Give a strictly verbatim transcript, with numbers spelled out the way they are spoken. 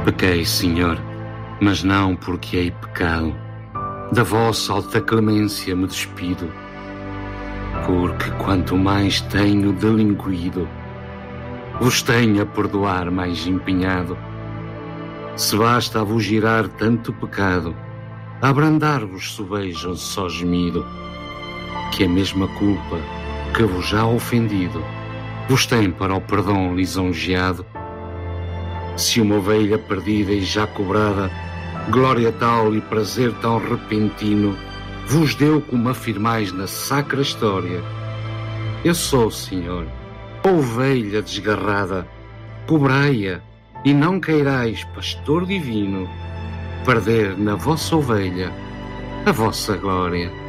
Pequei, Senhor, mas não porque hei pecado. Da vossa alta clemência me despido, porque quanto mais tenho delinquido, vos tenho a perdoar mais empenhado. Se basta a vos girar tanto pecado, a abrandar-vos sobejam só gemido, que a mesma culpa que vos já ofendido vos tem para o perdão lisonjeado. Se uma ovelha perdida e já cobrada, glória tal e prazer tão repentino vos deu como afirmais na sacra história. Eu sou, Senhor, a ovelha desgarrada, cobrai-a e não queirais, pastor divino, perder na vossa ovelha a vossa glória.